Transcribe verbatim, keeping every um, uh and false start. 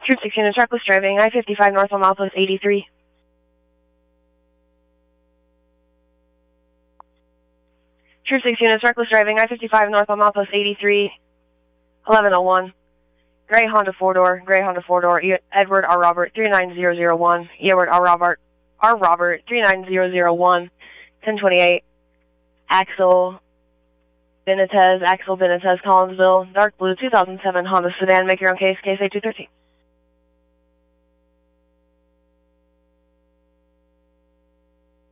Troop six units, reckless driving, I fifty-five north on milepost eighty-three. Troop six units, reckless driving, I fifty-five north on milepost eighty-three, eleven oh one. Gray Honda four-door, Gray Honda four-door, Edward R. Robert, three nine zero zero one, Edward R. Robert, R. Robert, three nine zero zero one, ten twenty-eight, Axel Benitez, Axel Benitez, Collinsville, dark blue, two thousand seven Honda sedan, make your own case, case A two thirteen.